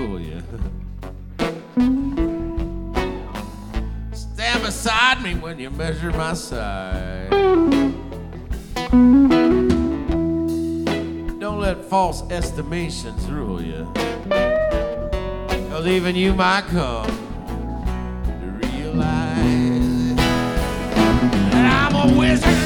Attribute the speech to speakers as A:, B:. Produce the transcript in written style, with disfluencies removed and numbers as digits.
A: fool you. Stand beside me when you measure my size. Don't let false estimations rule you. 'Cause even you might come to realize that I'm a wizard.